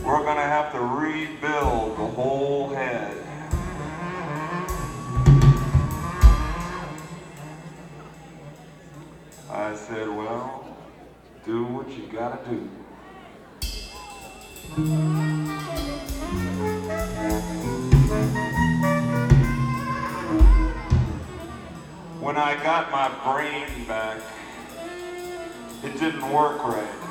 we're gonna have to rebuild the whole head. I said, well, do what you gotta do. When I got my brain back, it didn't work right.